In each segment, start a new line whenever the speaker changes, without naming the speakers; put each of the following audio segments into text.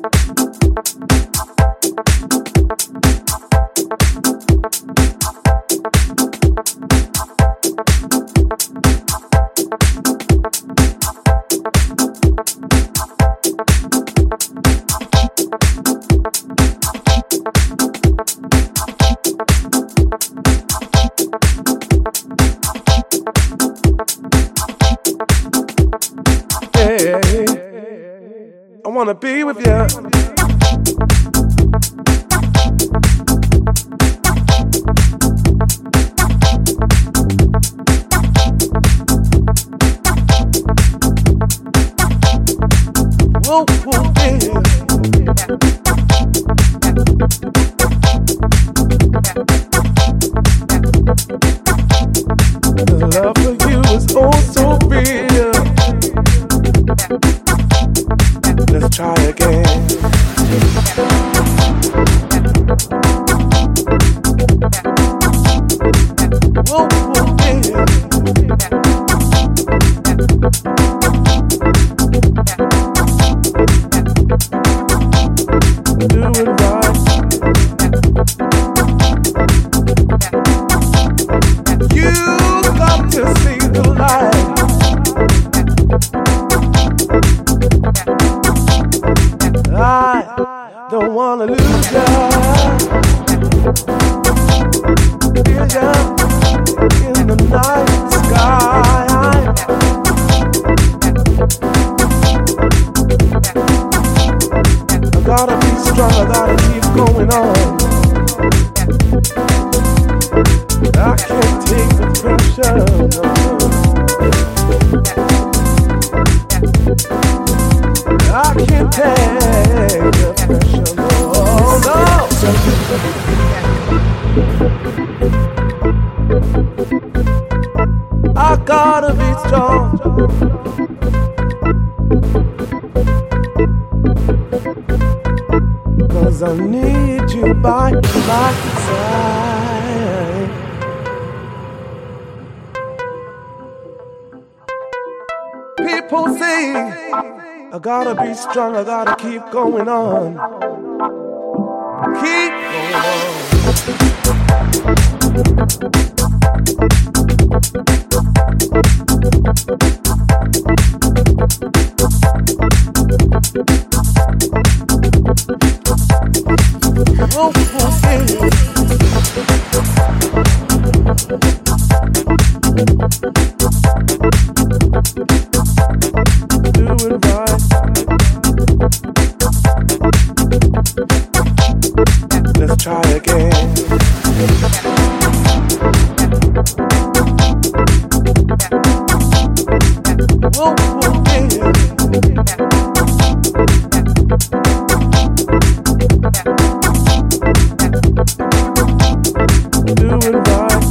I wanna be with you. Whoa, whoa, yeah. The love for you is oh so real. Let's try again. Whoa, whoa, yeah. Do it right. You got to see the light. I don't wanna lose ya. Feel ya in the night sky. I gotta be strong, I gotta keep going on. I can't take the pressure, no. I can't take the pressure, no. I gotta be strong. Cause I need you by my side. People say I gotta be strong, I gotta keep going on. Keep going on. Oh, oh, yeah. Do it right. Let's try again. Whoa, whoa, yeah. Do it right.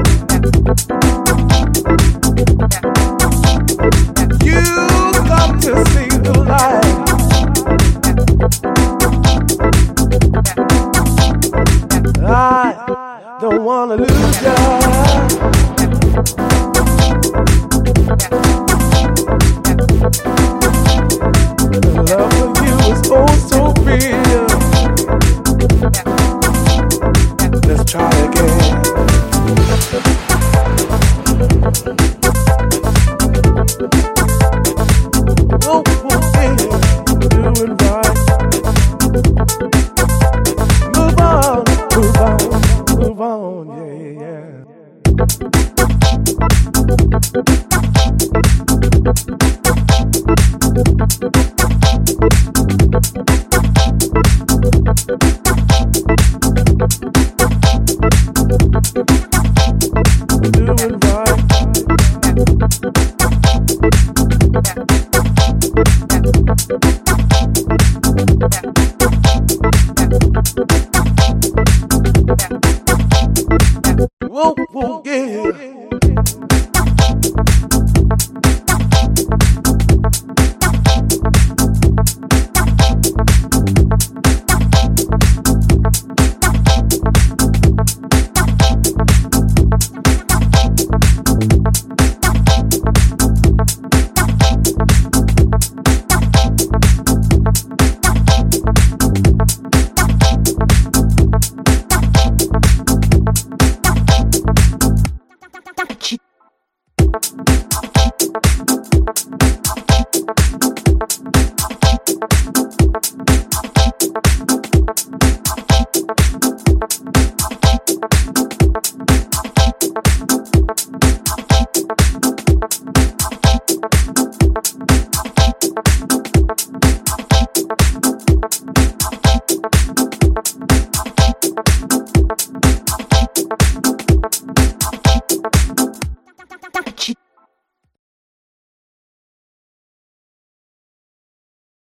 You got to see the light. I don't wanna lose ya. The love for you is oh so real. Let's try again. Whoa, whoa, yeah. Do it right. Move on, move on, move on, yeah, yeah. Do it right. Whoa, whoa, yeah.